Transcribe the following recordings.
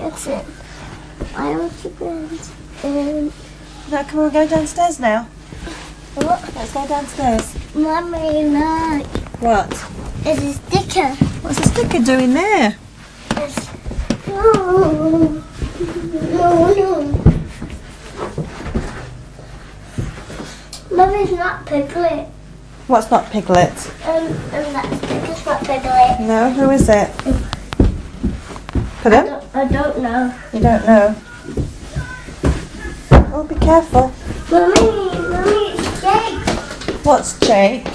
get it. I want to go. Now, come on, go downstairs now. What? Let's go downstairs. Mummy, look. What? There's a sticker. What's the sticker doing there? It's... No. No. Mummy's not Piglet. What's not Piglet? And that sticker's not Piglet. No, who is it? Pardon? I don't know. You don't know? Oh, be careful. Mummy, it's Jake. What's Jake?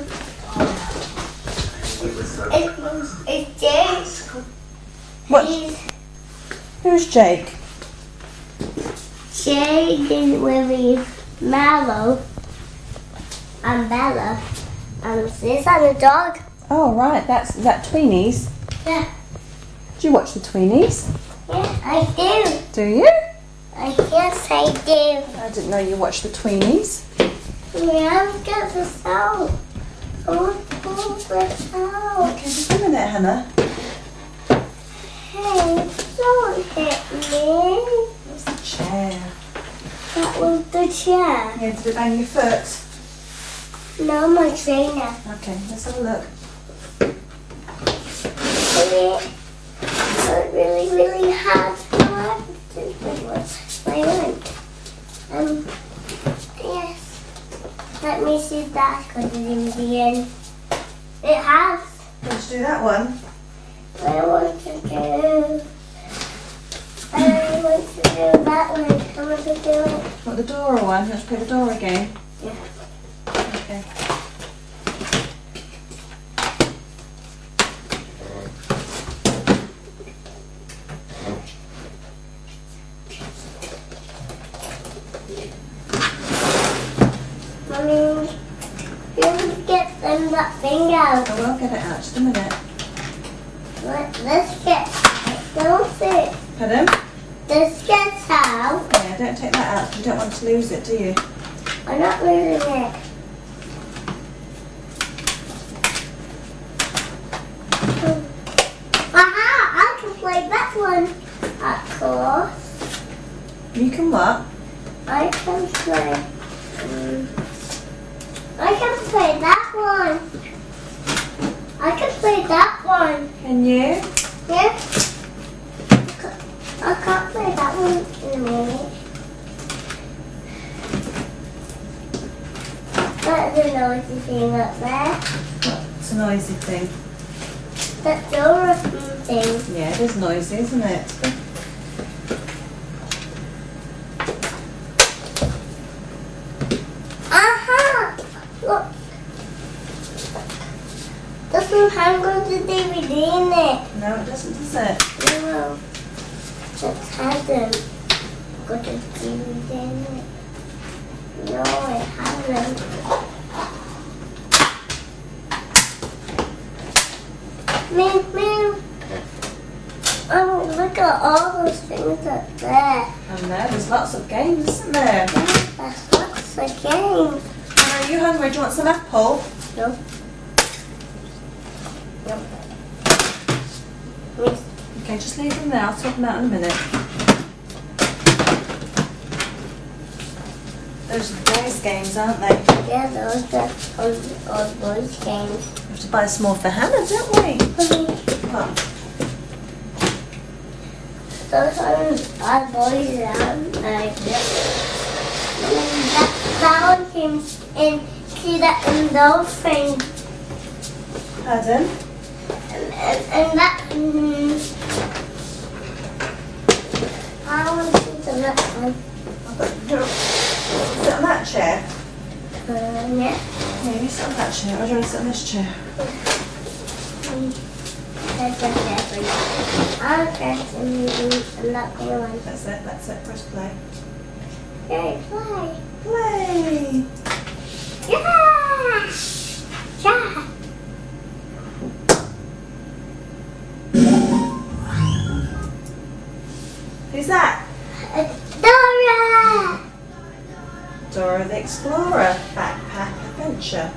It's Jake. What? Who's Jake? Jake is with Mallow and Bella and Sis and the dog. Oh, right, is that Tweenies? Yeah. Do you watch the Tweenies? Yeah, I do. Do you? Yes, I do. I didn't know you watched the Tweenies. Yeah, I've got this out. Oh, pull this out. Okay, just a minute, Hannah. Hey, don't hit me. What's the chair? That was the chair. Yeah, did it bang your foot? No, my trainer. Okay, let's have a look. It's really hard to violent. Yes. Let me see that because it's in the end. It has. Let's do that one. I want to do. I want to do that one. I want to do it. What, the Dora one? Let's play the Dora game. Yeah. Okay. Mommy, you get them that thing out. I will get it out, just a minute. Let's get. Don't sit. Pardon? Let's get out. Yeah, don't take that out. You don't want to lose it, do you? I'm not losing it. Aha! I can play that one. Of course. You can what? I can play. I can play that one. I can play that one. Can you? Yeah. I can't play that one in a minute. That's a noisy thing up there. It's a noisy thing. That Dora thing. Yeah, it is noisy, isn't it? Aha! Look. Doesn't hang on the DVD in it. No, it doesn't, does it? No. Just hasn't got a DVD in it. No, it hasn't. Meow. Oh, look at all those things up there. And there's lots of games, isn't there? Yeah, there's lots of games. Are you hungry? Do you want some apple? No. No. Okay, just leave them there. I'll sort them out in a minute. Those are boys' games, aren't they? Yeah, those are all boys' games. We have to buy some more for Hannah, don't we? What? Those are boys' around like this. That one came in. See that in those things. Pardon? And that. I want to see that one. Sit on that chair? Yeah. Yeah, you sit on that chair. Or do you want to sit on this chair? That's a favorite. I'll press and that one. That's it. Press play. Okay, play. Play! Yeah! Yeah! Who's that? Dora! Dora the Explorer Backpack Adventure.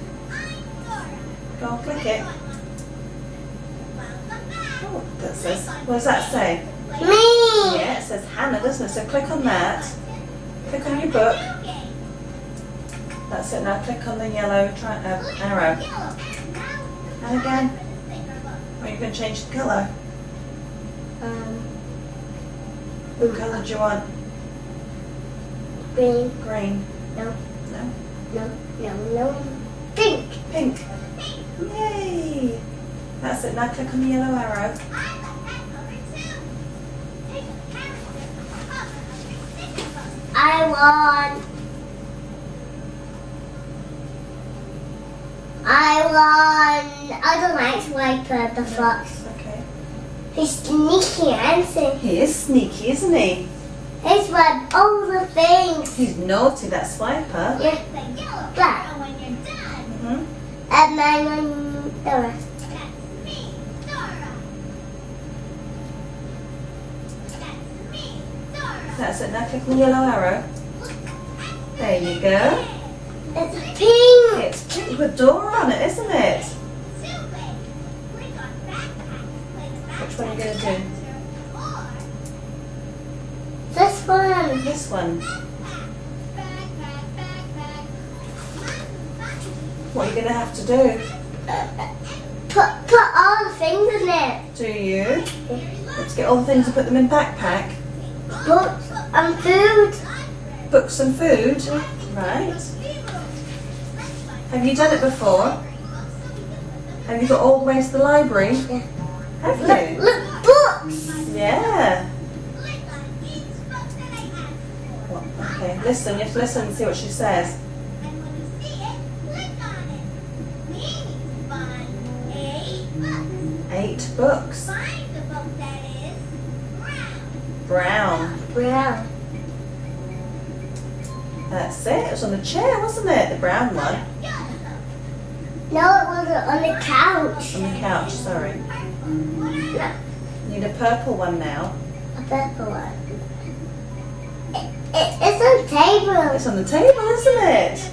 Go on, click it. Oh, that says. What does that say? Me! says Hannah, doesn't it? So click on that. Click on your book. That's it. Now click on the yellow arrow. And again. Or are you going to change the colour? What colour do you want? Green. Green. No. No? No. No. No. Pink. Pink. Yay! That's it. Now click on the yellow arrow. I don't like Swiper the fox. Okay. He's sneaky, isn't he? He is sneaky, isn't he? He's like all the things. He's naughty, that Swiper. Yeah. Black. Mm-hmm. And then the rest. That's it. Now click on the yellow arrow. There you go. It's pink. It's pink with Dora on it, isn't it? Which one are you going to do? This one. This one. What are you going to have to do? Put all the things in it. Do you? Let's get all the things and put them in backpack. Books and food. Books and food. Right. Have you done it before? Have you got all the way to the library? Yeah. Have you? Look, books. Yeah. What? Okay, listen, you have to listen and see what she says. 8 books. Brown. Brown. That's it. It was on the chair, wasn't it? The brown one. No, it wasn't on the couch. On the couch, sorry. No, Need a purple one now. a purple one. It's on the table. It's on the table, isn't it?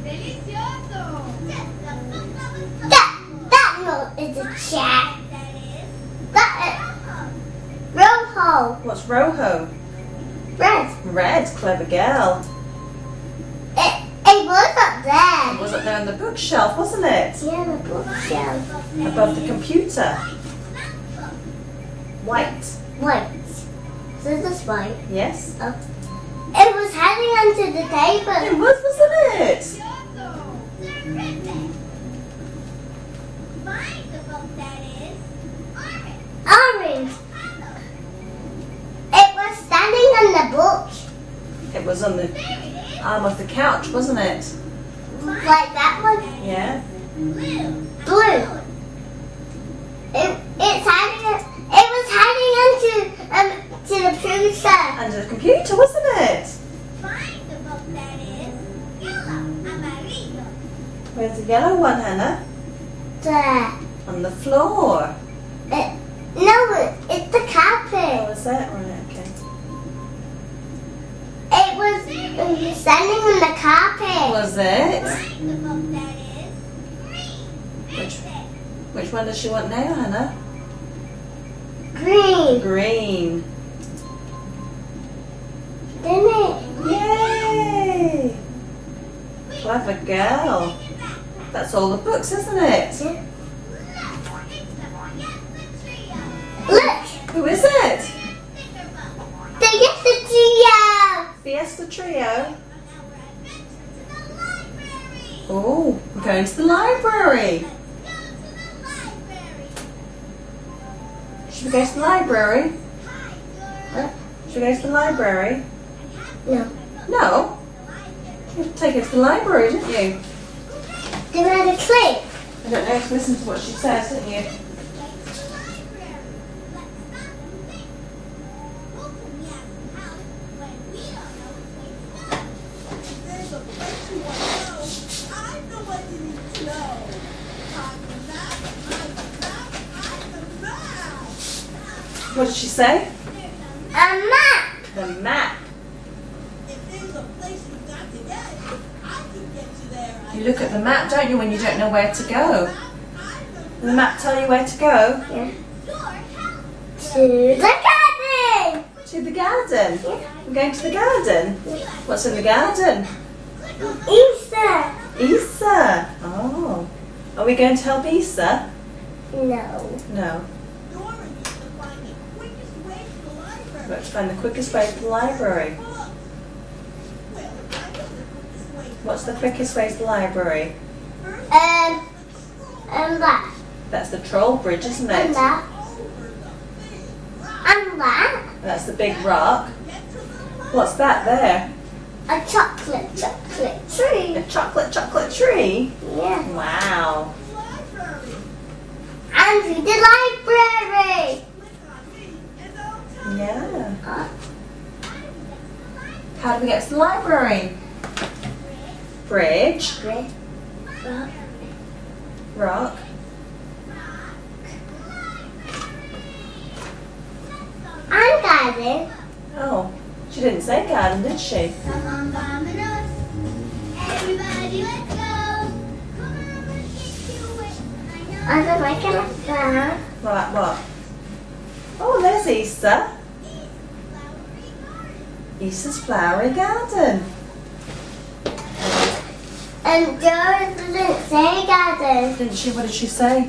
That note is a chair. That is Rojo. What's Rojo? Red. Red, clever girl. It was up there. It was up there on the bookshelf, wasn't it? Yeah, the bookshelf. Above the computer. White. White. So this white. Yes? Oh. It was hanging onto the It table. was, wasn't it? Orange. It was standing on the book. It was on the arm of the couch, wasn't it? Like that one. Yeah. Blue. It was hanging onto to the computer. Under the computer, wasn't it? Where's the yellow one, Hannah? There. On the floor. No, it's the Oh, carpet. is that right? Okay. It was standing on the carpet. Was it? Which one does she want now, Hannah? Green. Green. Didn't it? Yay! Clever girl. That's all the books, isn't it? Yeah. Look, Who is it? the Fiesta Trio. Fiesta Trio. Oh, we're going to the library. Should we go to the library? Should we go to the library? No. No. You have to take it to the library, didn't you? They had a clip. I don't know if you listen to what she says, didn't you? What did she say? A map. The map. You look at the map, don't you, when you don't know where to go? Does the map tell you where to go? Yeah. To the garden. To the garden. garden? Yeah. We're going to the garden? What's in the garden? Easter. Isa. Oh. Are we going to help Isa? No. No. Let's find the quickest way to the library. What's the quickest way to the library? That. That's the troll bridge, isn't And it? that. And that. That's the big rock. What's that there? A chocolate tree. A chocolate tree? Yeah. Wow. And to the library. Yeah. Uh, How do we get to the library? Bridge. Rock. And garden. Oh, she didn't say garden, did she? Come on, Domino's. Everybody, let's go. Come on, let's get to it. I know. And I'm making a flower. Right, what? Oh, there's Isa. Isa's flowery garden. And Doris didn't say garden. Didn't she? What did she say?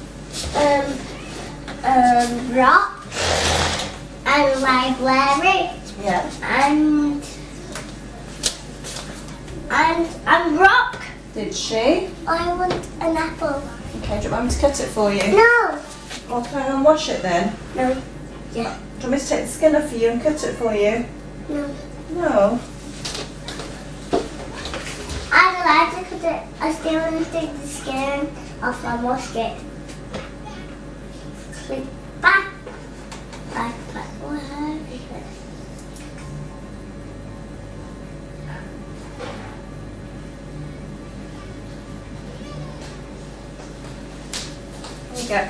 Rock. And library. Yeah. And rock. Did she? I want an apple. Okay, do you want me to cut it for you? No. Well, can I go and wash it then? No. Yeah. Do you want me to take the skin off for you and cut it for you? No. No. I'd like to cut it. I still want to take the skin off and wash it. Click back. Back. Where is it? There you go.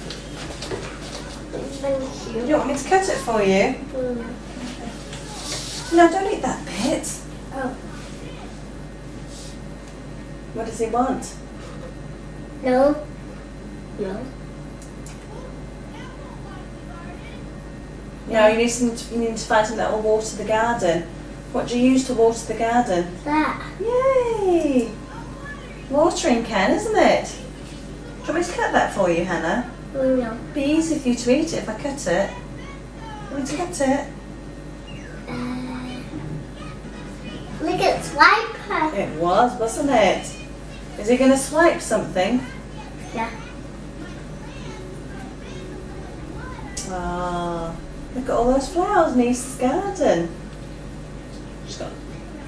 Thank Do you. you want me to cut it for you? No, don't eat that bit. Oh. What does he want? No. No. No, you need to find something that will water the garden. What do you use to water the garden? That. Yay! Watering can, isn't it? Do you want me to cut that for you, Hannah? No. It'd be easy for you to eat it if I cut it. Want me to cut it? Look at Swiper. It was, wasn't it? Is he going to swipe something? Yeah. Ah, look at all those flowers in Easter's garden. She's got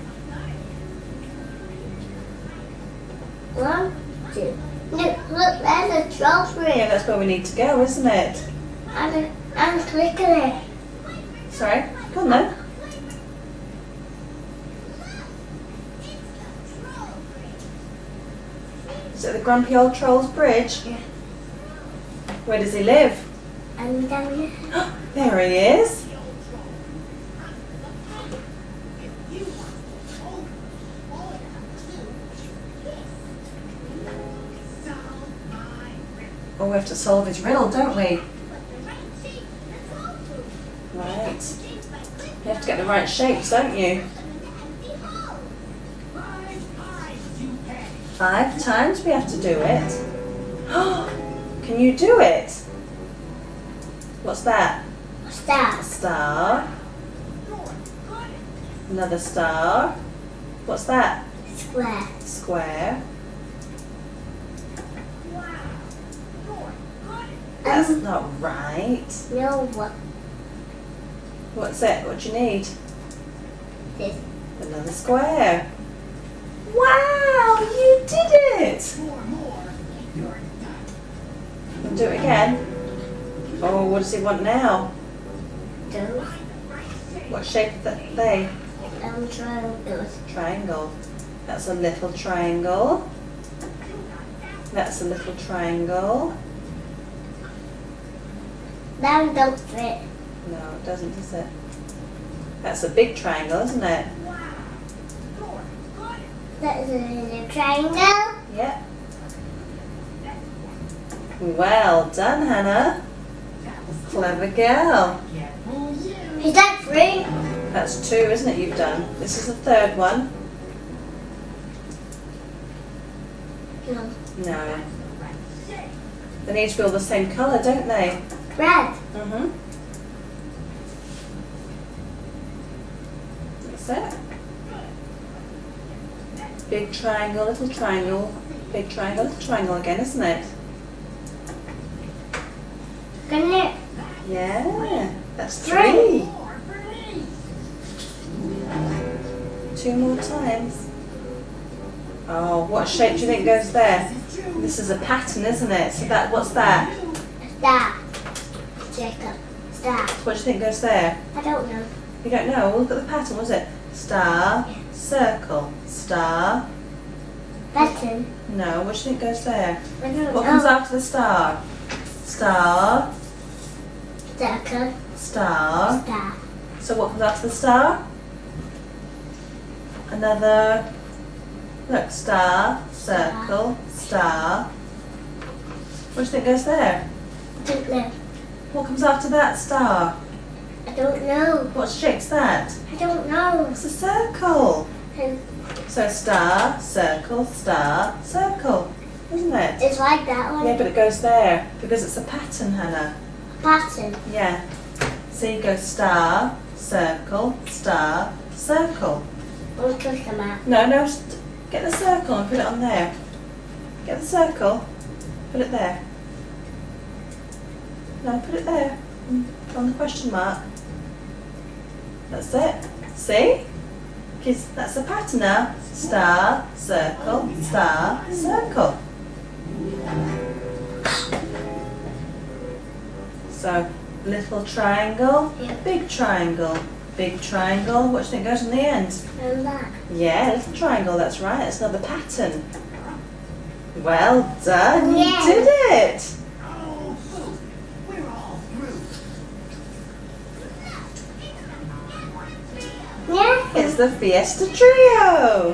1, 2. Look, there's a strawberry. yeah, that's where we need to go, isn't it? I'm clicking it. Sorry, come on then. Is it the Grumpy Old Troll's Bridge? Yeah. Where does he live? And down here. There he is. Oh, we have to solve his riddle, don't we? Right. You have to get the right shapes, don't you? 5 times we have to do it. Can you do it? What's that? Stars. Star. Another star. What's that? Square. Square. That's not right. No, what? What's it? What do you need? This. Another square. Wow, you did it! And do it again. Oh, what does he want now? Those. What shape are they? Triangles. Triangle. That's a little triangle. That's a little triangle. That don't fit. No, it doesn't, does it? That's a big triangle, isn't it? That's a little triangle. Yep. Well done, Hannah. Clever girl. Is that 3? That's 2, isn't it, you've done? This is the 3rd one. No. No. They need to be all the same colour, don't they? Red. Mm-hmm. That's it. Big triangle, little triangle, big triangle, little triangle again, isn't it? Can it? Yeah, that's 3. 2 more times. Oh, what shape do you think goes there? This is a pattern, isn't it? So what's that? Star. Jacob. Star. What do you think goes there? I don't know. You don't know? Well, look at the pattern, was it? Star, circle, star. Button. No, what do you think goes there? I don't What comes know. after the star? Star, Circle. star. Star. So what comes after the star? Another, look, star, circle, star. What do you think goes there? I don't know. What comes after that star? I don't know. What shape's that? I don't know. It's a circle. And So star, circle, star, circle, isn't it? it's like that one. Yeah, but it goes there because it's a pattern, Hannah. Button. Yeah. So you go star, circle, star, circle. We'll push them out. No, get the circle and put it on there. Get the circle, put it there. No, put it there, on the question mark. That's it. See? Because that's the pattern now. Star, circle, star, circle. So, little triangle, Yeah. big triangle. Big triangle, what do you think goes on the end? And that. Yeah, little triangle, that's right. It's another pattern. Well done, Yeah. you did it. Yeah. It's the Fiesta Trio.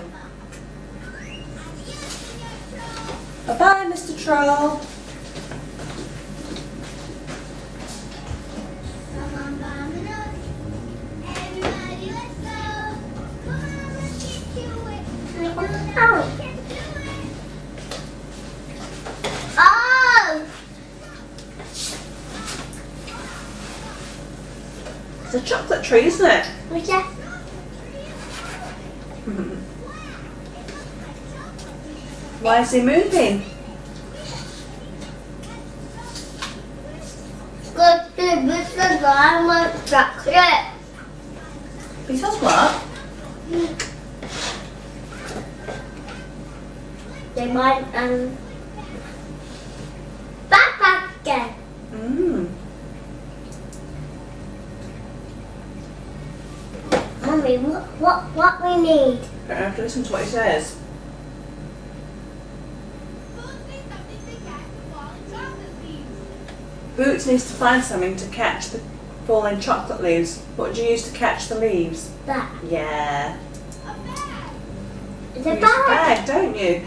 Bye-bye, Mr. Troll. Come on, Domino's. Everybody, let's go. Come on, let's get to it. I know that Oh. we can do it. Oh! It's a chocolate tree, isn't it? What's that? Why is he moving? Good to Mr. Diamond chocolate. Because what? They might, backpack again. Mmm. Mommy, what we need? I have to listen to what he says. Boots needs to find something to catch the falling chocolate leaves. What do you use to catch the leaves? That. Yeah. It's You a use a bag. bag, don't you?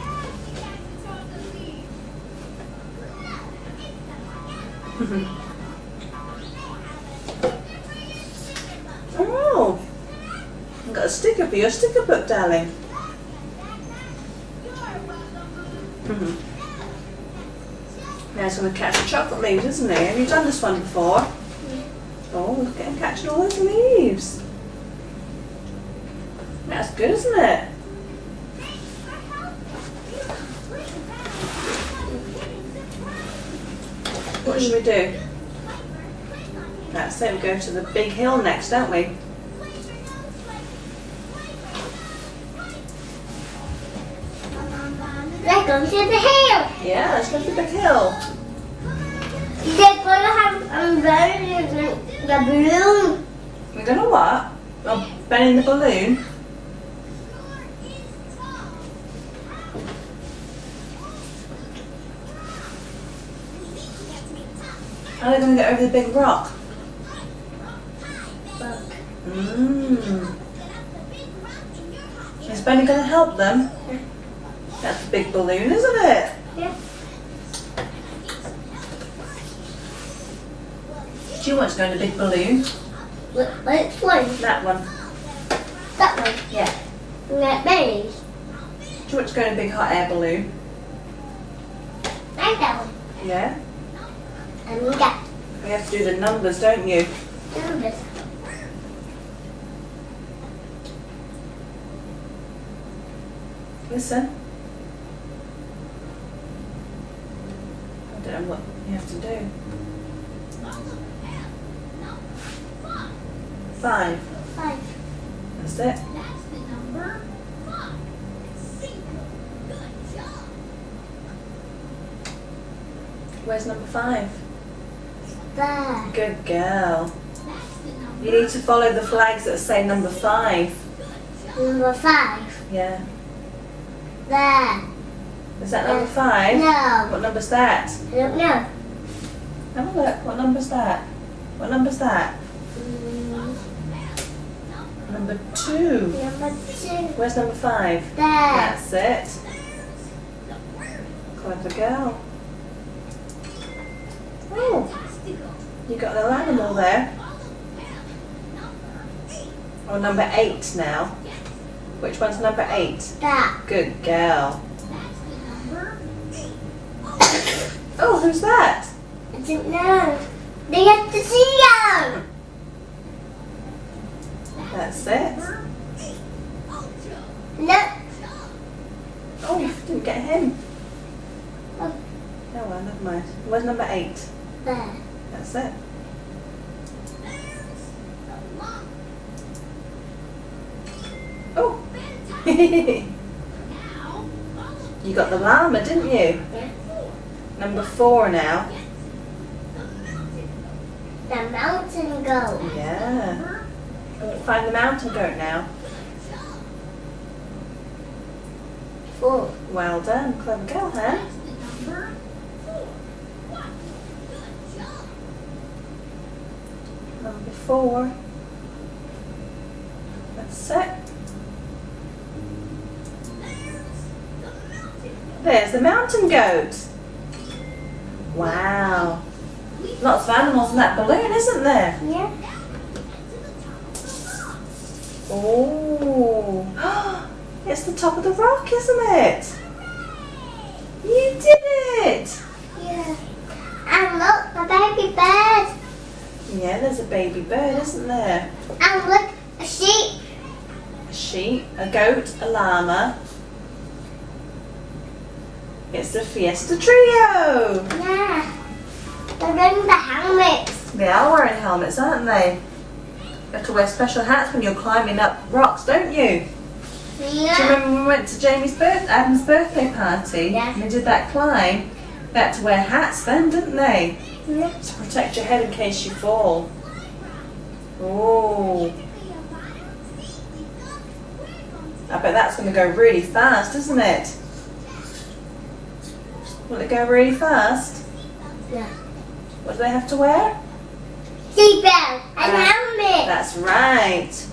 Oh, I've got a sticker for your sticker book, darling. Now he's going to catch the chocolate leaves, isn't he? Have you done this one before? Oh, look at him catching all those leaves. That's good, isn't it? What should we do? That's it, we go to the big hill next, don't we? Let's go to the hill. Yeah, let's go to the big hill. They're gonna have the balloon. We're going to what? Oh, bending the balloon. How are they going to get over the big rock? Look. Is Benny going to help them? That's a big balloon, isn't it? Yeah. Do you want to go in the big balloon? Which one? That one. That one. Yeah. Like these. Do you want to go in a big hot air balloon? Like that one. Yeah. And that. You have to do the numbers, don't you? Numbers. Listen. I don't know what you have to do. 5. 5. That's it. That's the number 5. Cinco. Good job. Where's number 5? There. Good girl. That's the number. You need to follow the flags that say number 5. Number 5. Yeah. There. Is that number 5? No. What number's that? I don't know. Have a look. What number's that? What number's that? Number 2. Number 2. Where's number 5? There. That's it. Clever girl. Oh, you got a little animal there. Oh, number 8 now. Which one's number 8? That. Good girl. Oh, who's that? I don't know. They have to see you. That's it. Look. Oh, you didn't get him. Oh. Oh well, never mind. Where's number 8? There. That's it. Oh. You got the llama, didn't you? Yeah. Number 4 now. The mountain goat. Yeah. Find the mountain goat now. 4. Well done. Clever girl, huh? Number 4. That's it. There's the mountain goat. Wow. Lots of animals in that balloon, isn't there? Yeah. Oh. It's the top of the rock, isn't it? You did it. Yeah. And look, the baby bird. Yeah, there's a baby bird, isn't there? And look, a sheep. A sheep, a goat, a llama. It's the Fiesta Trio. Yeah. They're wearing the helmets. They are wearing helmets, aren't they? You have to wear special hats when you're climbing up rocks, don't you? Do you Yeah. remember when we went to Adam's birthday party? Yeah. And they did that climb? They had to wear hats then, didn't they? Yeah. To protect your head in case you fall. Oh, I bet that's going to go really fast, isn't it? Will it go really fast? Yeah. What do they have to wear? Seatbelt and helmet. That's right.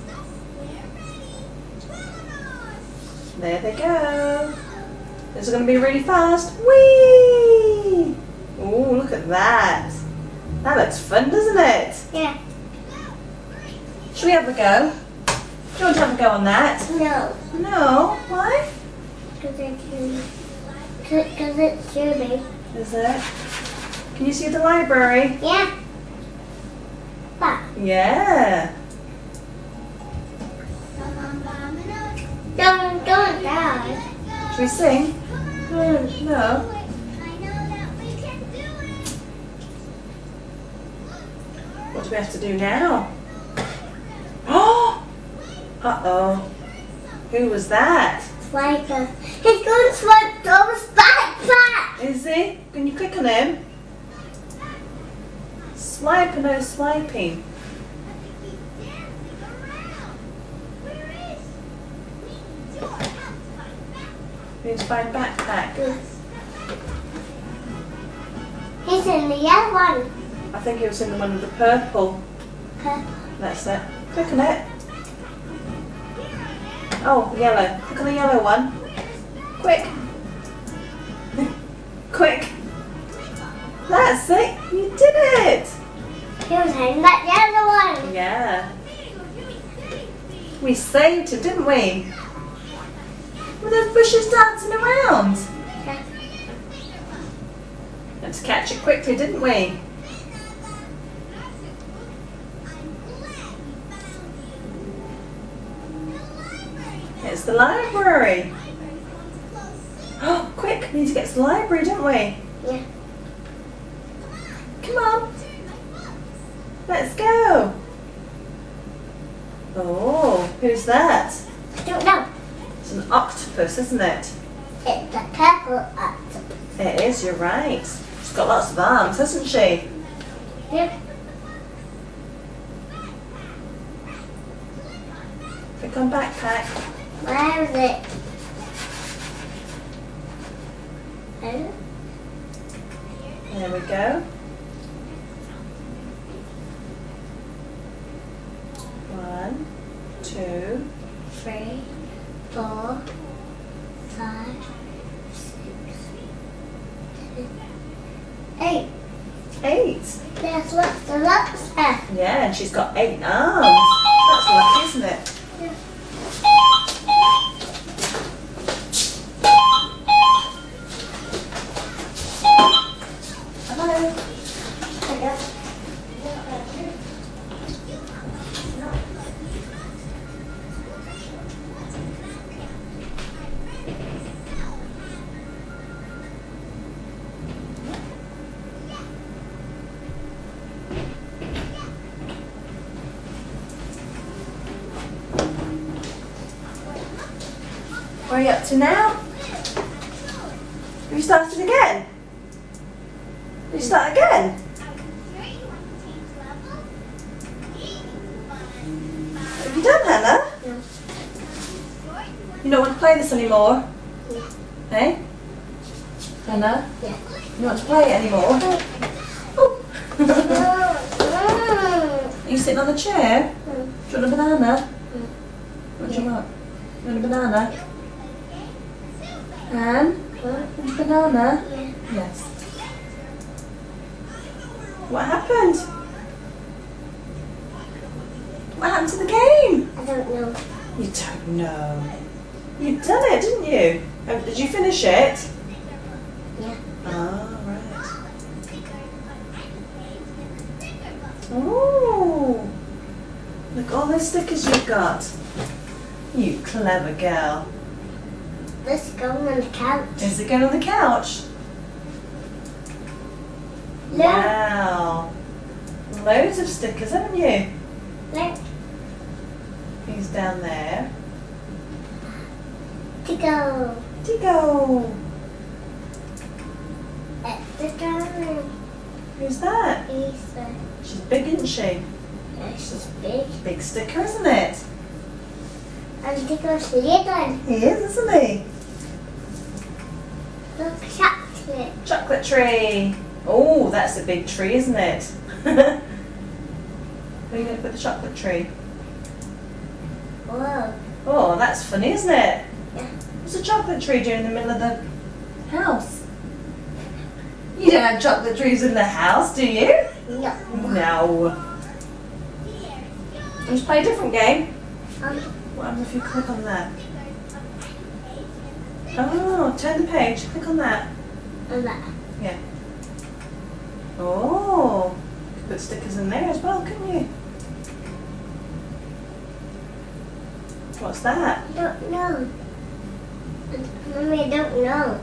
There they go. This is going to be really fast. Whee! Oh, look at that. That looks fun, doesn't it? Yeah. Should we have a go? Do you want to have a go on that? No. No. Why? Because it's too big. Is it? Can you see the library? Yeah. But Yeah. don't die. Should we sing? No. I know that we can do it. What do we have to do now? Oh! Uh-oh. Who was that? Swiper. He's going to swipe Thomas' backpack. Is he? Can you click on him? Swipe or no swiping? We need to find backpack. He's in the yellow one. I think it was in the one with the purple. Purple. That's it. Click on it. Oh, yellow. Click on the yellow one. Quick. Quick. That's it. You did it. He was in that yellow one. Yeah. We saved him, didn't we? With those bushes dancing around. Yeah. Had to catch it quickly, didn't we? It's the library. Oh, quick, we need to get to the library, don't we? Yeah. Come on. Let's go. Oh, who's that? I don't know. It's an octopus, isn't it? It's a purple octopus. It is, you're right. She's got lots of arms, hasn't she? Yeah. Click on backpack. Where is it? Oh. There we go. 1, 2, 3, 4, 5, 6, 7, 8. 8. There's lots of rocks there. Yeah, and she's got 8 arms. That's lucky, isn't it? Hello. Where are you up to now? Have you started again? Did you start again? Have you done, Hannah? No. You don't want to play this anymore? Yeah. Hey? Hannah? Yeah. You don't want to play it anymore? Oh. Are you sitting on the chair? Do you want a banana? What do you want? You want a banana? Anne? Want a banana? Yeah. Yes. What happened? What happened to the game? I don't know. You don't know. You've done it, didn't you? Did you finish it? Yeah. Oh, right. Oh, look all the stickers you've got. You clever girl. Let's go on the couch. Is it going on the couch? Look. Wow. Loads of stickers, haven't you? Look. He's down there. Tickle. Tico. It's the drawing. Who's that? Lisa. She's big, isn't she? Yeah, she's big. Big sticker, isn't it? And Tickle's little. He is, isn't he? Look, chocolate. Chocolate tree. Oh, that's a big tree, isn't it? Where are you going to put the chocolate tree? Whoa. Oh, that's funny, isn't it? Yeah. What's a chocolate tree doing in the middle of the house? You don't have chocolate trees in the house, do you? No. No. Let's play a different game. Um, What happens if you click on that? Oh, turn the page. Click on that. and that. Yeah. Oh, you could put stickers in there as well, couldn't you? What's that? I don't know. Mommy, I don't know.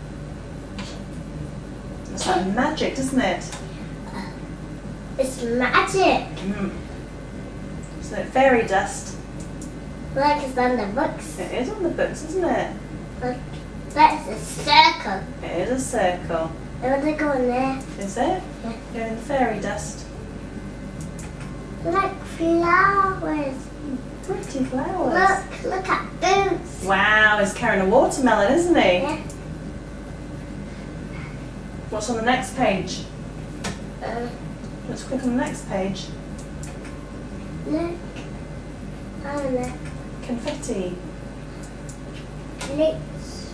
It's like magic, isn't it? It's magic. Isn't it fairy dust? Look, it's on the books. It is on the books, isn't it? Look, that's a circle. It is a circle. I want to go in there. Is it? Yeah. Go in the fairy dust. Like flowers. Pretty flowers. Look at boots. Wow, he's carrying a watermelon, isn't he? Yeah. What's on the next page? Let's click on the next page. Look. Oh, look. Confetti. Lips.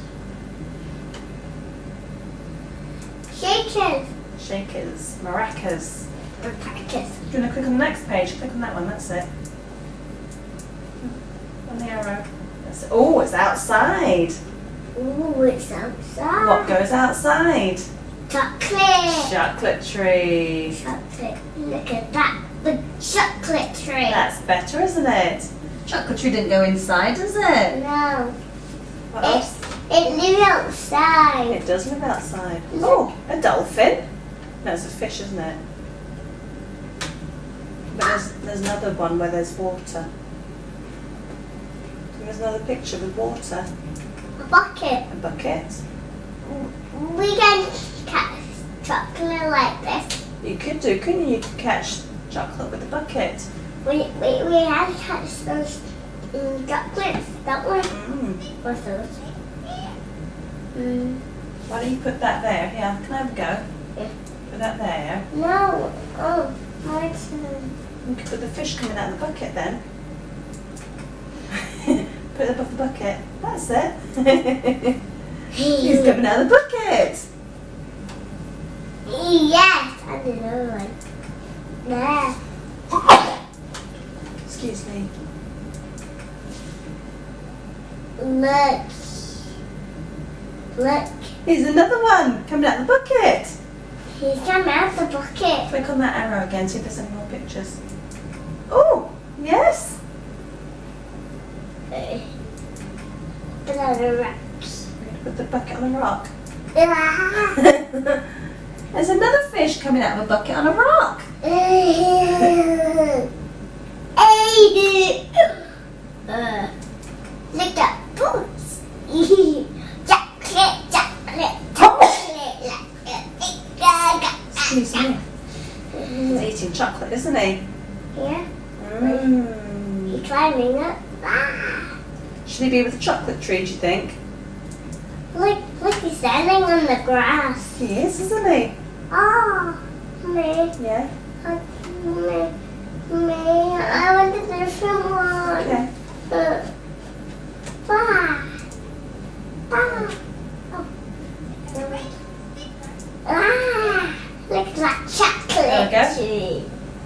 Shakers. Shakers. Maracas. Practice. Do you want to click on the next page? Click on that one, that's it. On the arrow. Oh, it's outside. Ooh, it's outside. What goes outside? Chocolate. Chocolate tree. Chocolate. Look at that. The chocolate tree. That's better, isn't it? Chocolate tree didn't go inside, does it? No. What else? It lives outside. It does live outside. Oh, a dolphin. No, it's a fish, isn't it? But there's another one where there's water. There's another picture with water. A bucket. A bucket. We can catch chocolate like this. You could do, couldn't you? You could catch chocolate with a bucket. We have to catch those chocolates, don't we? What's those? Why don't you put that there? Here, can I have a go? Yeah. Put that there. No. Oh, my turn. You could put the fish coming out of the bucket then. Put it above the bucket. That's it. He's coming out of the bucket. Yes, I did another one. There. Excuse me. Look. Look. Here's another one coming out of the bucket. He's come out the bucket. Click on that arrow again, see if there's any more pictures. Oh, yes. Put on the rocks. We're going to put the bucket on a rock. Ah. There's another fish coming out of a bucket on a rock. Look at boots. Chocolate, chocolate, chocolate. Excuse me. He's eating chocolate, isn't he? Yeah, Mm. he's climbing up. Ah. Should he be with the chocolate tree, do you think? Look, he's standing on the grass. He is, isn't he? Oh, me, Yeah. me, I want a different one. Okay. Ah. Ah. Oh. Ah. Look at that chocolate There we go. tree.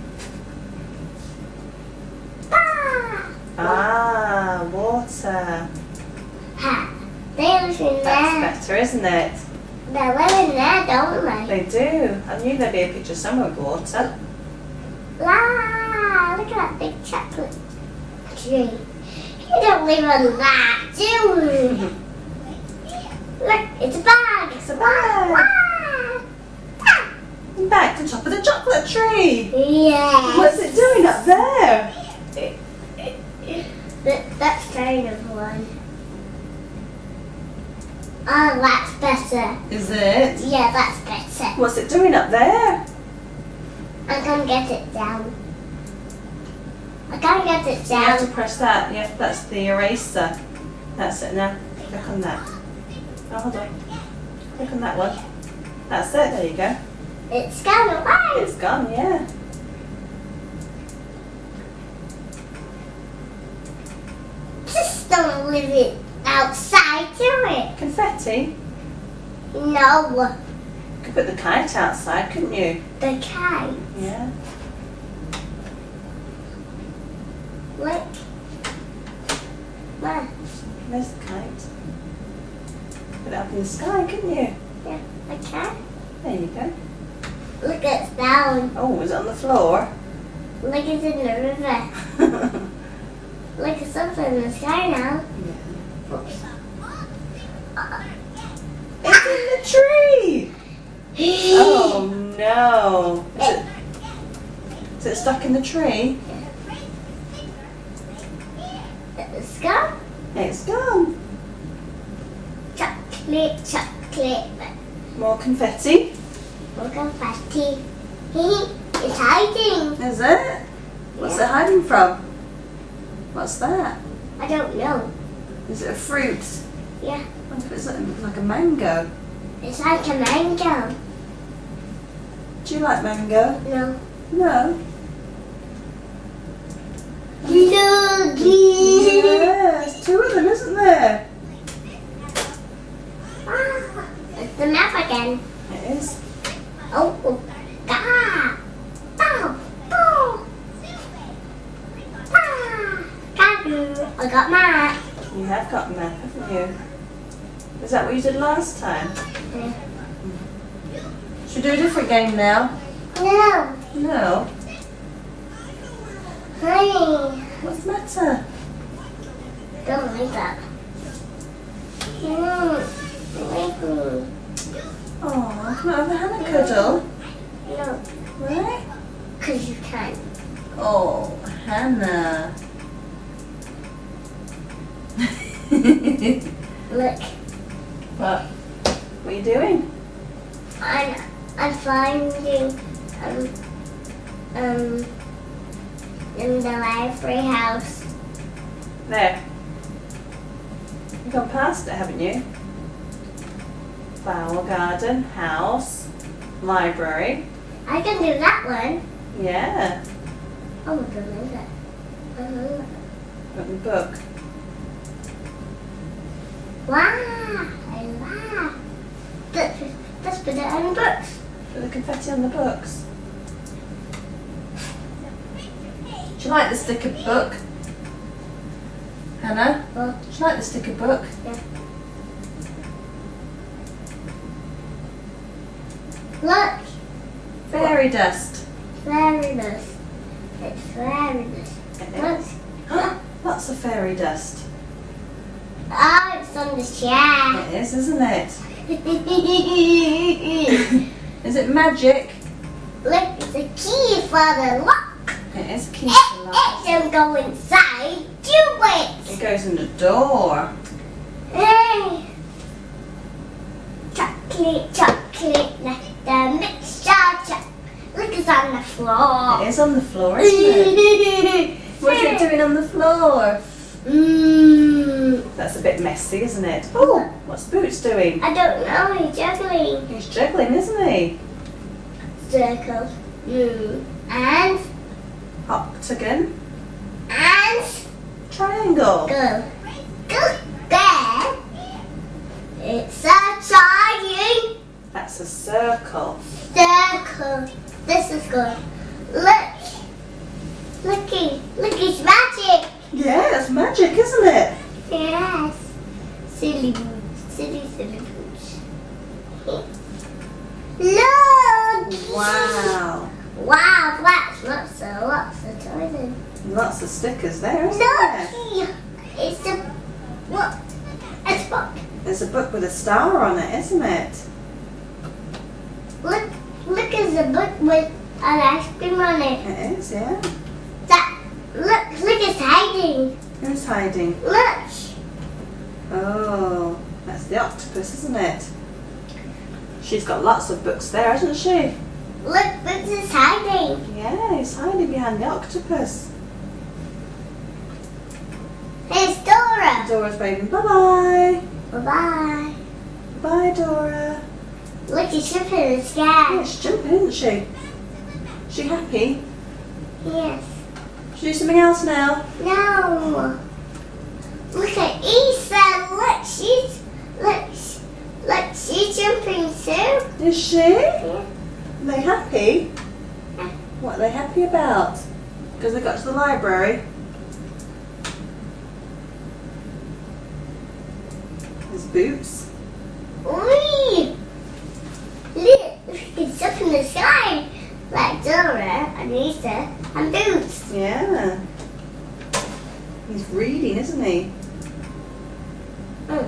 Ah. Ah, water. Ha. They live in That's there. better, isn't it? They live in there, don't they? They do. I knew there'd be a picture somewhere with water. Ah, look at that big chocolate tree. You don't live on that, do you? Look, it's a bag. It's a bag. Ah. Ah. Back to the top of the chocolate tree. Yes. What's it doing up there? That's kind of one. Oh, that's better. Is it? Yeah, that's better. What's it doing up there? I can't get it down. I can't get it You have to down. press that. Yeah, that's the eraser. That's it now. Click on that. Oh, hold on. Click on that one. That's it. There you go. It's gone away. It's gone, yeah. Just don't leave it outside, do it? Confetti. No, You could put the kite outside, couldn't you? the kite. Yeah. Look. Where? There's the kite. Put it up in the sky, couldn't you? Yeah, I can. There you go. Look, it's down. Oh, is it on the floor? Look, it's in the river. Look, it's up in the sky now. It's in the tree! Oh no! Is it stuck in the tree? It's gone. It's gone. Chocolate, chocolate. More confetti. Look at Fatty. It's hiding. Is it? What's it hiding from? What's that? I don't know. Is it a fruit? Yeah, I wonder if it's like a mango. it's like a mango. Do you like mango? No. No. Look. Yeah, there's two of them, isn't there? Ah, it's the map again. It is. Oh, ah, bow, bow, ah, kangaroo. I got mine. You have got a map, haven't you? Is that what you did last time? Yeah. Should we do a different game now? No, No. honey. What's the matter? Don't like that. No, like me. Oh, can I have a Hannah cuddle? No, Right? because you can. Oh, Hannah. Look, What? What are you doing? I'm finding in the library house. There. You've gone past it, haven't you? Flower garden, house, library. I can do that one. Yeah. Oh, what is that? Got the book. Wow, I love. Let's put it on books. Put the confetti on the books. Do you like the sticker book? Hannah? Oh, Do you like the sticker book? yeah. Look, Fairy dust. fairy dust. It's fairy dust. Look. Lots of fairy dust. Oh, it's on the chair. It is, isn't it? Is it magic? Look, it's a key for the lock. It is a key It to lock. don't go inside. Do it. It goes in the door. Hey. Chocolate, like the mixture. Look, it's on the floor. It is on the floor, isn't it? What's it doing on the floor? That's a bit messy, isn't it? Oh, what's Boots doing? I don't know, he's juggling. He's juggling, isn't he? Circle, and Octagon, triangle. go. Go there. It's a triangle. That's a circle. Circle. This is good. Look. Looky, it's magic. Yeah, that's magic, isn't it? Yes. Silly boots. Silly boots. Look. Wow. Wow, that's lots of toys. Lots of stickers there, isn't there? Look. It's a what? It's a book. There's a book with a star on it, isn't it? Look, it's a book with an ice cream on it. It is, yeah. Look, it's hiding. Who's hiding? Look. Oh, that's the octopus, isn't it? She's got lots of books there, hasn't she? Look, it's hiding. Yeah, he's hiding behind the octopus. It's Dora. Dora's waving bye-bye. Bye-bye. Bye, Dora. Look, she's jumping in the Yeah, sky. she's jumping, isn't she? She happy? Yes. Should we do something else now? No. Look at Issa. Look, she's jumping too. Is she? Yeah. Are they happy? What are they happy about? Because they got to the library. There's Boots. Wee! Look, it's up in the sky. Like Dora and Issa and Boots. Yeah. He's reading, isn't he? Mm.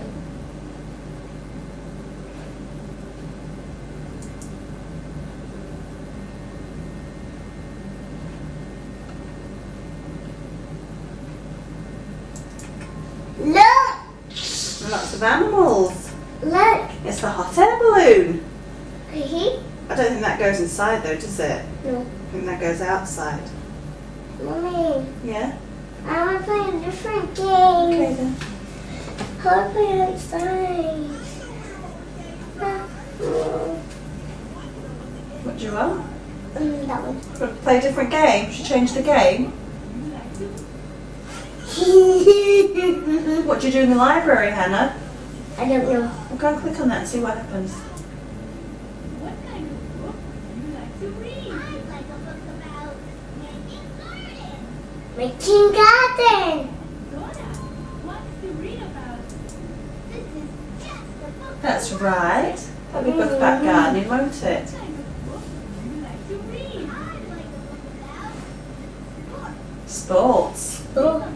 Look! Lots of animals. Look! It's the hot air balloon. Hee. I don't think that goes inside though, does it? No. I think that goes outside. Mommy, Yeah? I want to play a different game. Okay then. I want to play outside. What do you want? That one. Want to play a different game? Should we change the game? What do you do in the library, Hannah? I don't know. We'll go and click on that and see what happens. What kind of book do you like to read? I like a book about making gardens. Making garden. Dora, That's right. That'll be good about gardening, won't it? Sports. But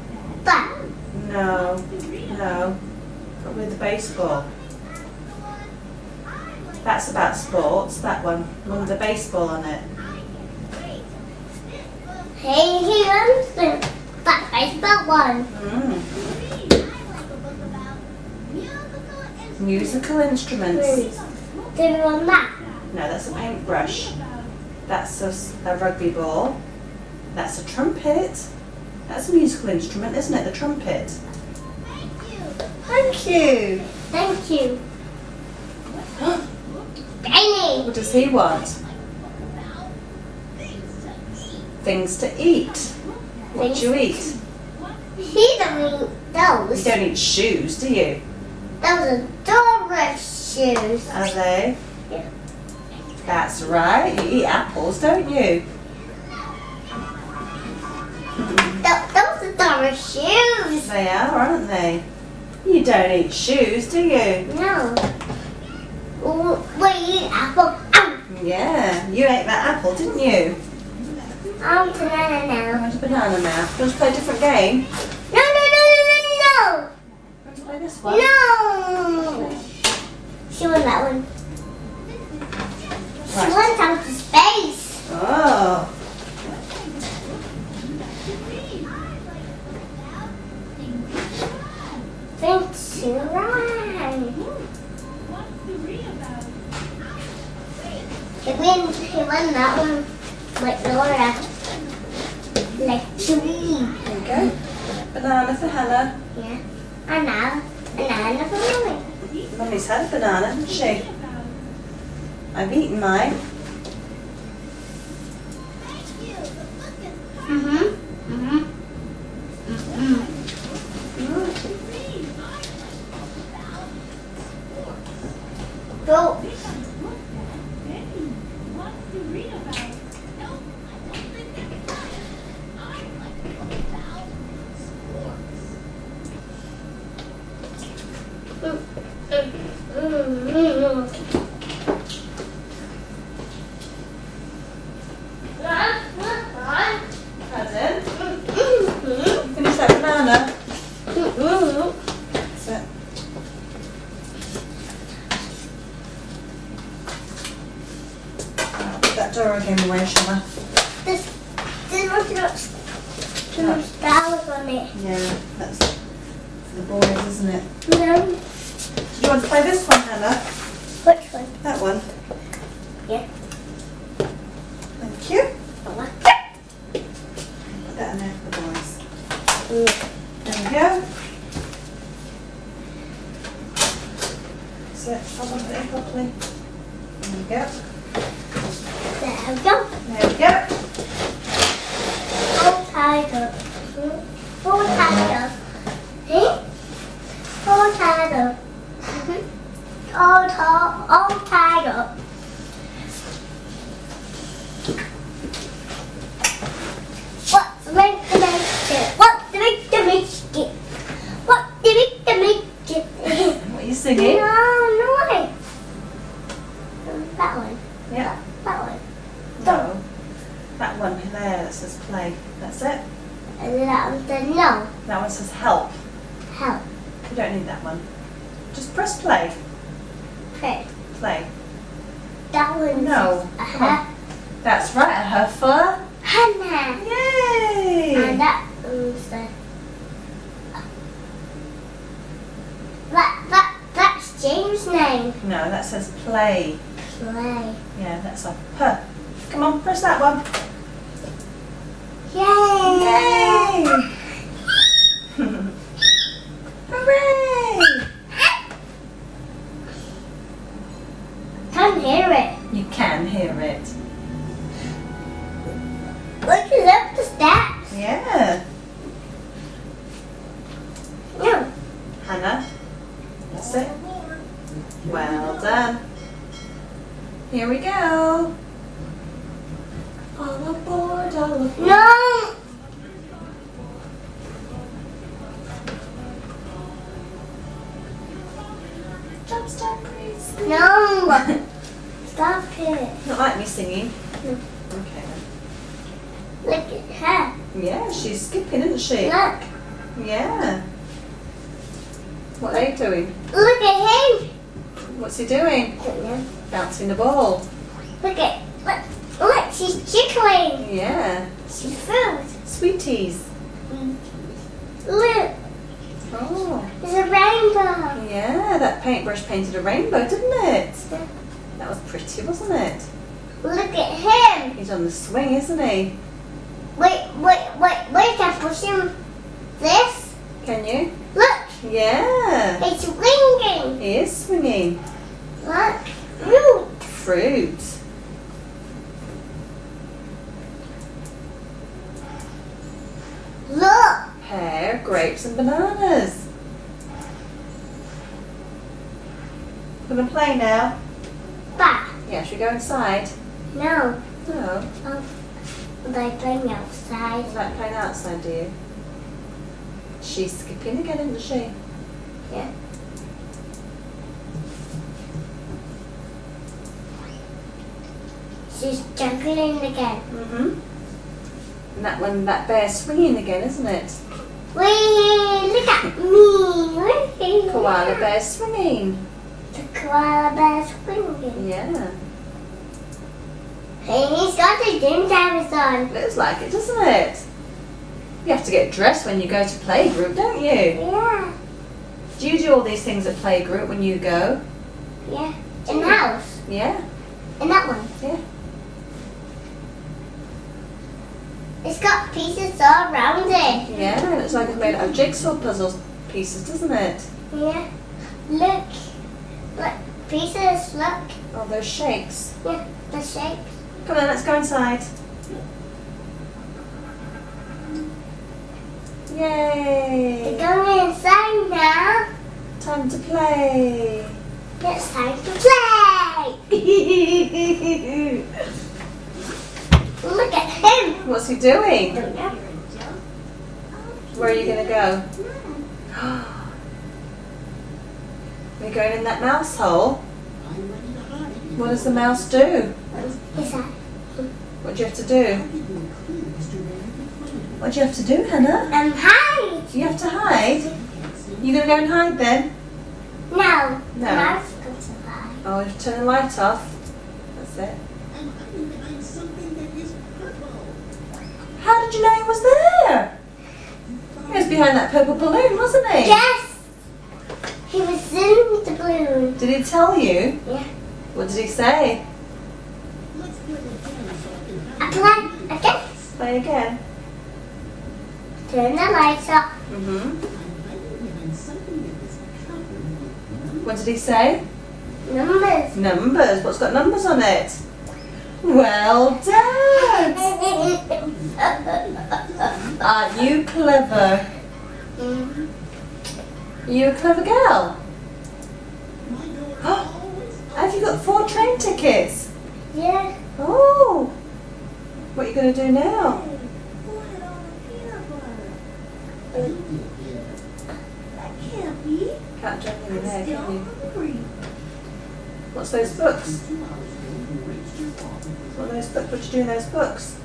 No. Probably the baseball. That's about sports, that one. One with the baseball on it. hey, he runs the baseball one. Musical instruments. Do you want that? No, that's a paintbrush. That's a rugby ball. That's a trumpet. That's a musical instrument, isn't it? The trumpet. Thank you. Thank you. Penny. What does he want? Things to eat. What do you eat? He don't eat those. You don't eat shoes, do you? Those are Dora's shoes. Are they? Yeah. That's right. You eat apples, don't you? Those are Dora's shoes. They are, aren't they? You don't eat shoes, do you? No. We eat apple. Yeah, you ate that apple, didn't you? I'm banana now. Want a banana now? Do you want to play a different game? No. Want to play this one? No. She won that one. She Right. went out to space. Oh. Thanks, right. He won that one. Like Laura. Like tree. There you go. Banana for Hannah. Yeah. And now, banana for Mommy. Mummy's had a banana, hasn't she? I've eaten mine. Go. Pardon? Finish that banana. That's it. I'll put that Dora game away, shall I? This one's got two stars on it. Yeah, that's for the boys, isn't it? No. Do you want to play this one, Hannah? Which one? That one. Yeah. Thank you. I like Put that in there for the boys. it. There we go. That's it. Hold on to it properly. There we go. There we go. There we go. All tied up. All tied up. See? All tied up. All tied up. What's the make the make it? What's the make the make it? What's the make the make it? What are you singing? No. That one. Yeah. That one. No. That one there that says play. That's it. And that one said no. That one says help. Help. You don't need that one. Just press play. Okay. Play. That one. No. Come on. That's right. Her for Hannah. yay. And that one said. That's James' name. No, that says play. Play. Yeah, that's a P. Come on, press that one. Yay! Yay! Hooray! Can't hear it. You can hear it. Look, it's up the steps. Yeah. No. Hannah, that's it. Well done. Here we go. All aboard, all aboard. No. Jump start, please. No. Stop it. Not like me singing. No. Okay Look at her. then. Yeah, she's skipping, isn't she? Look. Yeah. What are they doing? Look at him. What's he doing? Bouncing the ball. Look at. Look, she's jiggling. Yeah. She's food. Sweeties. Look, Oh. there's a rainbow. Yeah, that paintbrush painted a rainbow, didn't it? That was pretty, wasn't it? Look at him. He's on the swing, isn't he? Wait, I'm pushing this. Can you? Look, Yeah. it's swinging. He is swinging. Look, fruit. Fruit. Look. Pear, grapes and bananas. Gonna play now? Back. Yeah, should we go inside? No. No. They playing outside. You like playing outside, do you? She's skipping again, isn't she? Yeah. She's jumping again. Mm-hmm. And that bear's swinging again, isn't it? Wait, look at me. Koala bear's swinging. The koala bear's swinging. Yeah. Hey, he's got his gym cameras on. Looks like it, doesn't it? You have to get dressed when you go to playgroup, don't you? Yeah. Do you do all these things at playgroup when you go? Yeah. In the house. Yeah. In that one. Yeah. It's got pieces all around it. Yeah, it looks like it's made out of jigsaw puzzle pieces, doesn't it? Yeah. Look. Look. Pieces, look. Oh, those shapes. Yeah, the shapes. Come on, let's go inside. Yay! They're going inside now. Time to play. It's time to play. Look at him. What's he doing? Don't know. Where are you going to go? We're going in that mouse hole. What does the mouse do? Is that? What do you have to do? What do you have to do, Hannah? Hide. You have to hide? You going to go and hide then? No. No. Mouse goes to hide. Oh, you have to turn the light off. That's it. How did you know he was there? He was behind that purple balloon, wasn't he? Yes. He was in the balloon. Did he tell you? Yeah. What did he say? I play again. Play again. Turn the lights off. Mm-hmm. What did he say? Numbers. Numbers. What's got numbers on it? Well done. Aren't you clever? Are you a clever girl? Have you got 4 train tickets? Yeah. Oh. What are you going to do now? Can't jump in there, can you? What's those books? What are those books? What do you do in those books?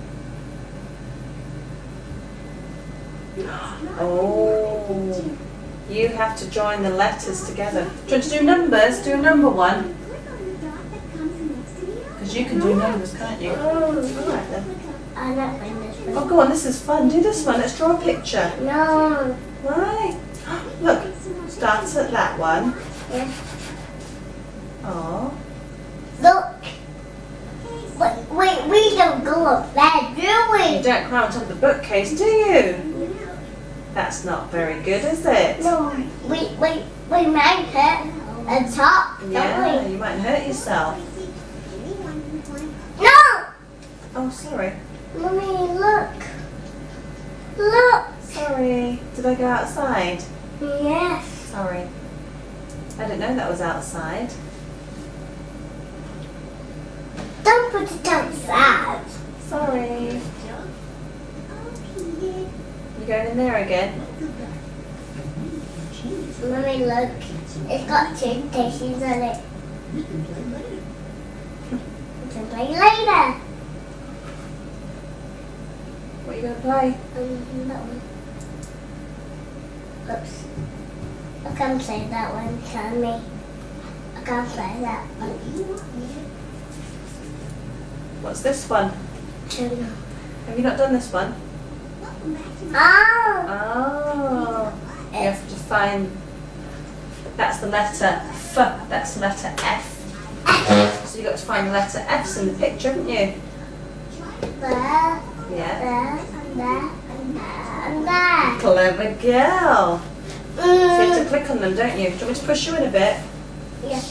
Oh. You have to join the letters together. Do you want to do numbers? Do a number one. Because you can do numbers, can't you? Alright then. I'm not playing this one. Oh, go on, this is fun. Do this one. Let's draw a picture. No. Why? Look, starts at that one. Yeah. Oh. Look. Wait, we don't go up there, do You we? don't climb on top of the bookcase, do you? That's not very good, is it? No. We might hurt the top, don't Yeah, we? you might hurt yourself. No! Oh, sorry. Mommy, look. Look. Sorry. Did I go outside? Yes. Sorry. I didn't know that was outside. Don't put it outside. Sorry. You going in there again? Mummy, look. It's got two tissues on it. We can play later. What are you going to play? That one. Oops. I can't play that one, can me? I can't play that one. What's this one? Don't know. Have you not done this one? Oh! Oh. You have to find. That's the letter F. That's the letter F. So you've got to find the letter F's in the picture, haven't you? There, Yeah. there, and there, and there, and there. Clever girl. So you have to click on them, don't you? Do you want me to push you in a bit? Yeah.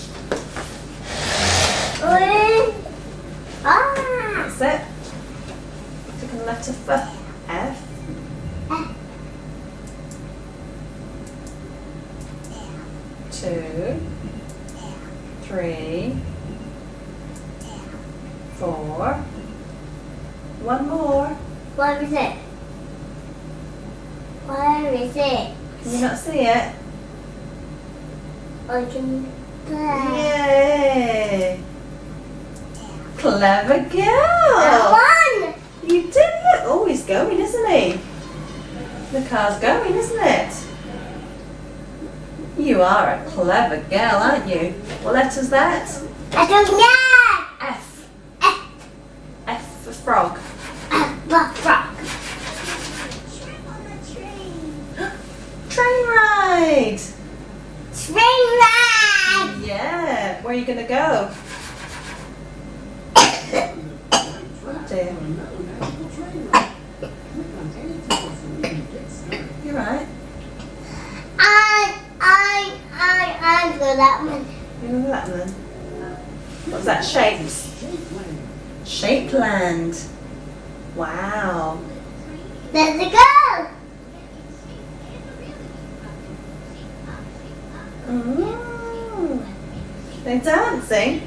Ah! That's it. Click on the letter F. F. 2, 3, 4. One more. Where is it? Where is it? Can you not see it? I can there. Yay! Clever I girl! won! You did it! Oh, he's going, isn't he? The car's going, isn't it? You are a clever girl, aren't you? What letter's that? I don't know. F. F for frog. Frog. Train ride! Train ride. Yeah. Where are you going to go? Oh dear. You're right. I'm good at one. You know that then? What's that? Shapes? Shapeland. Wow. There's a girl. Mm. They're dancing.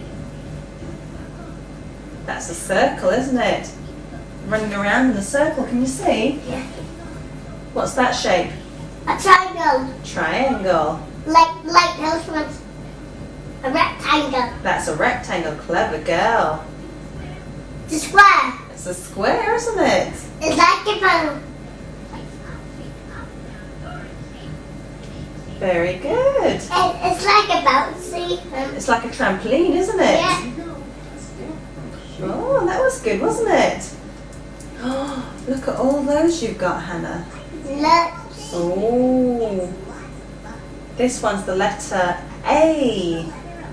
That's a circle, isn't it? Running around in a circle, can you see? Yeah. What's that shape? A triangle. Triangle. Like those ones. A rectangle. That's a rectangle. Clever girl. The square. It's a square, isn't it? It's like a ball. Very good. It's like a bouncy. It's like a trampoline, isn't it? Yeah. Oh, that was good, wasn't it? Oh, look at all those you've got, Hannah. Look. Oh. This one's the letter A.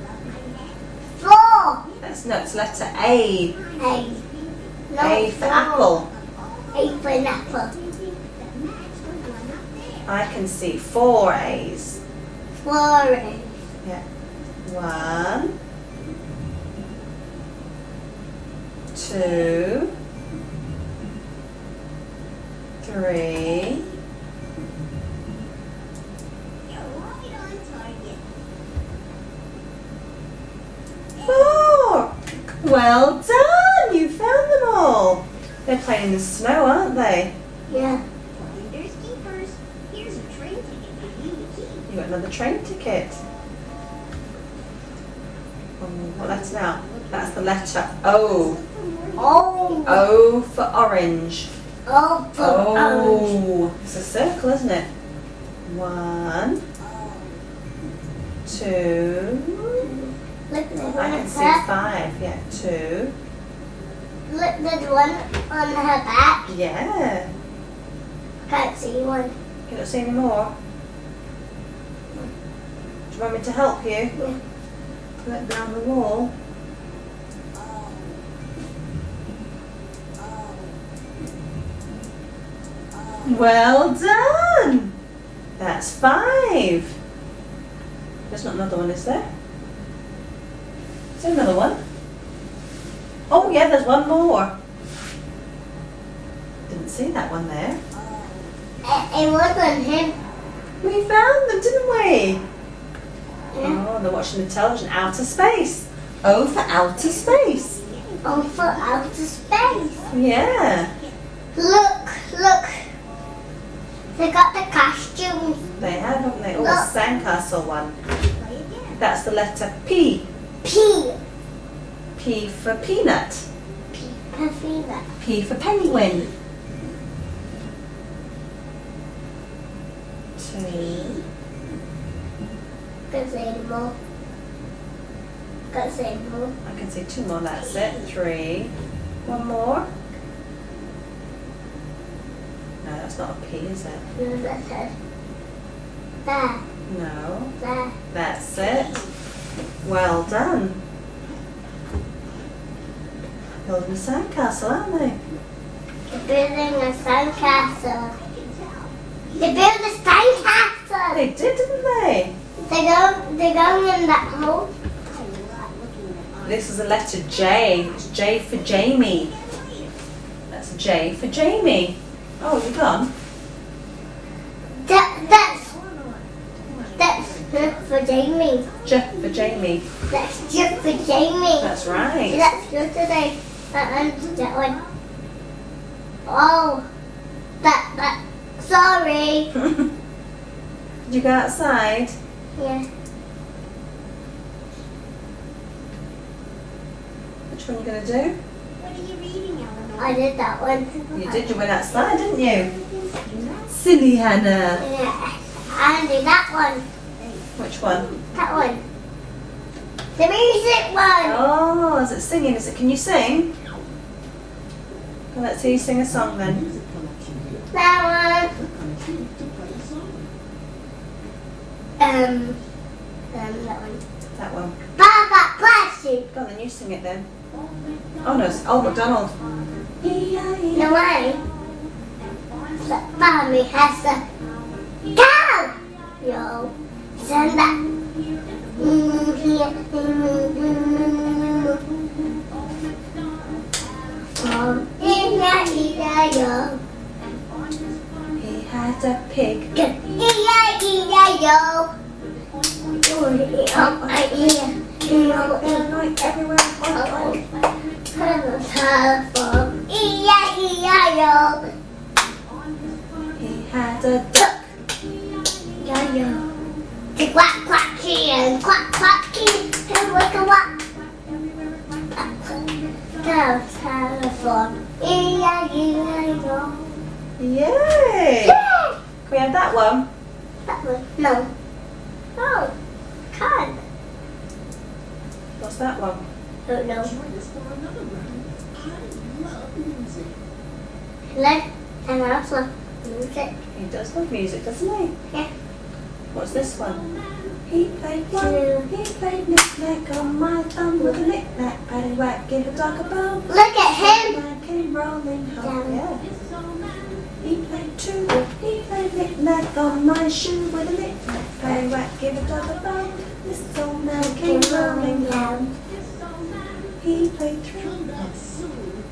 4. It's letter A. A. No, A for 4. apple. A for an apple. I can see 4 A's. 4. Yeah. 1, 2, 3. 4. Well done! You found them all. They're playing in the snow, aren't they? Yeah. Finders keepers. Here's a train ticket for you to keep. You got another train ticket. What letter now? That's the letter O. Oh. O for orange. Oh. For orange. Oh, it's a circle, isn't it? 1, 2. Look, there's I one can at see her. 5. Yeah, 2. Look, there's one on her back. Yeah. Can't see one. You don't see any more? Do you want me to help you? Yeah. Put it down the wall. Well done! That's 5. There's not another one, is there? Is there another one? Oh yeah, there's one more. Didn't see that one there. It was on him. We found them, didn't we? Yeah. Oh, they're watching the television. Outer space. Oh, for outer space. Oh, for outer space. Yeah. Look. They got the costumes. They have, haven't they? Oh, Look. a sandcastle one. Play again. That's the letter P. P. P for peanut. Perfina. P for penguin. 2. Gazebo. Gazebo. I can see 2 more. That's it. 3. 1 more. No, that's not a P, is it? No, that's it. There. No. There. That's it. Well done. Building a sandcastle, aren't they? They're building a sandcastle. They built a sandcastle. They did, didn't they? They're going in that hole. This is the letter J. It's J for Jamie. That's J for Jamie. Oh, you're gone? That's for Jamie. J for Jamie. That's just for Jamie. That's right. That's yesterday. That one. Oh, that. Sorry. Did you go outside? Yeah. Which one are you going to do? What are you reading, Eleanor? I did that one. You did. You went outside, didn't you? Silly Hannah. Yeah. I did that one. Which one? That one. The music one. Oh, is it singing? Can you sing? Well, let's hear you sing a song then. That one. That one. That one. Baba Plastic. Go on then, you sing it then. Oh no, it's Old MacDonald. No way. Mommy has a cow. Yo. Send that. Oh, yo. He had a pig. Yo. Oh, my ear. Like everywhere. Oh, turn the telephone. Yo. He had a duck. Yo. Quack, quack, and quack, quack, and wake a quack. Telephone. Yo. Yay! Yeah. Can we have that one? That one. No. No. Can't. What's that one? Don't know. Join us for another round. I love music. Let and also music. He does love music, doesn't he? Yeah. What's this one? He played one. He played knick-knack on my thumb with a knick-knack, paddywhack, give a dog a bone. Look at him. Man came rolling home. Yeah. Yeah. He played 2. He played knick-knack on my shoe with a knick-knack, paddywhack, give a dog a bone. This old man came rolling home. He played 3. Come back soon.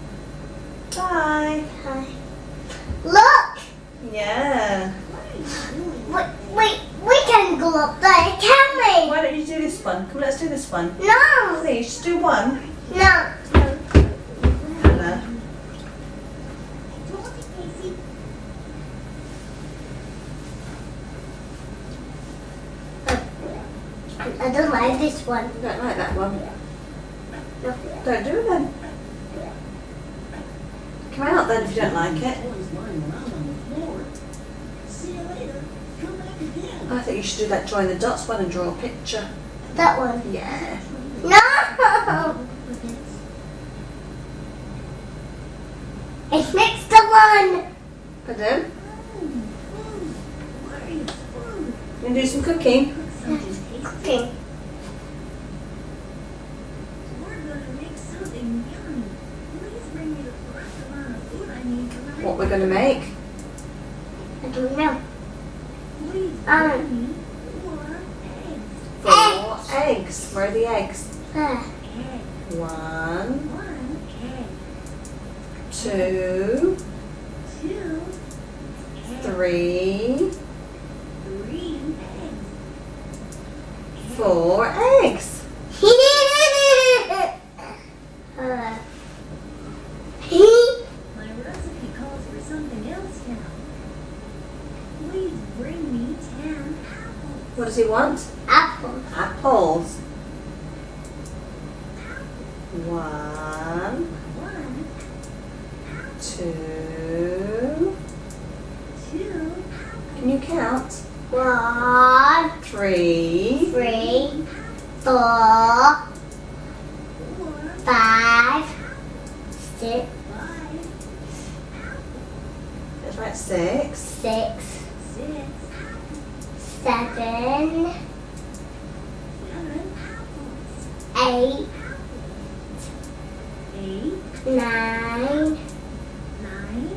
Bye. Hi. Look. Yeah. Wait. We can go up there, can we? Why don't you do this one? Come on, let's do this one. No. Please, just do one. No. Hannah. I don't like this one. You don't like that one? No. Don't do it then. Come out then if you don't like it. Boys lying around on the floor. See you later. Come back again. I think you should do that join the dots one and draw a picture. That one. Yeah. No. It's next to one. Pardon? Where are you from? You going to do some cooking? Okay. We're gonna make something yummy. Please bring me the correct amount of food I need to make. What we're going to make? I don't know. Please bring me 4 eggs. 4 eggs. Where are the eggs? Ah. Egg. 1, 1 egg. 2, 2 egg. 3, 3 eggs. 4 eggs. My recipe calls for something else now. bring me 10 apples. What does he want? Apple. Apples. 1, 1, 2. 2, Can you count? 1, 3. 3, 4, 4, 5, 6, 5, That's right, 6. 6, 6, 7, 7 8, 8, 9, 9,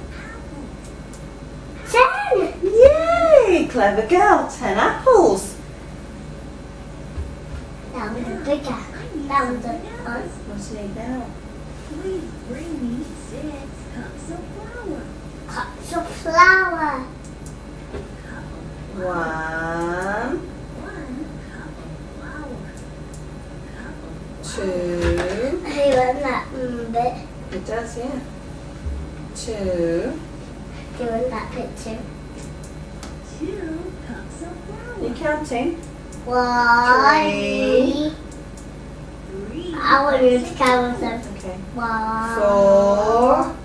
10. Yay! Clever girl. 10 apples. That was a bigger. That was a fun. What do you need now? please bring me 6 cups of flour. Cups of flour. 1, 1 cup of flour. Cup of 2. I want that bit. It does, yeah. 2. Doing that bit too. 2 cups of You flour. counting? 1, 3. 3 I want you to count them. Okay. 1, 4,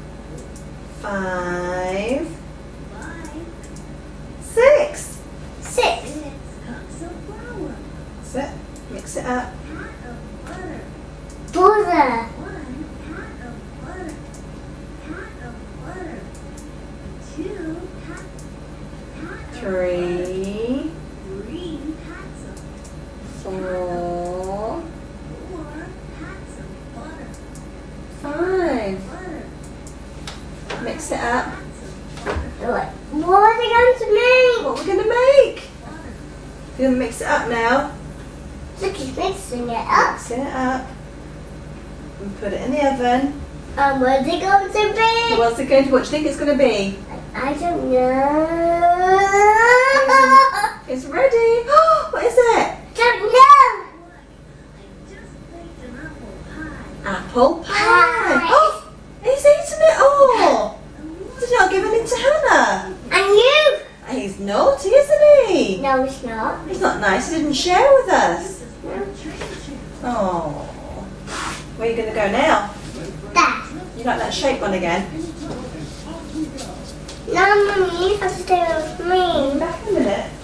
5, 5, 6. 6. 6 cups of flour. That's it. Mix it up. Pat of butter. Butter. 1 pat of butter. Pat of butter. 2 pat of 3, 3 pats of 4, 4 pats of butter. 5. Butter. Mix it up. Pats of butter. What are they going to make? What we're going to make? Butter. We're going to mix it up now. Look, he's mixing it up. Mix it up. And put it in the oven. What's it going to be? What's it going to, what do you think it's going to be? I don't know. It's ready. What is it? Don't know. I just baked an apple pie. Apple pie. Pie. Oh, he's eaten it all. He's not giving it to Hannah. And you? He's naughty, isn't he? No, it's not. He's not nice. He didn't share with us. Oh. Where are you going to go now? That. You like that shape one again? No, Mummy, you have to stay with me. Back in a minute.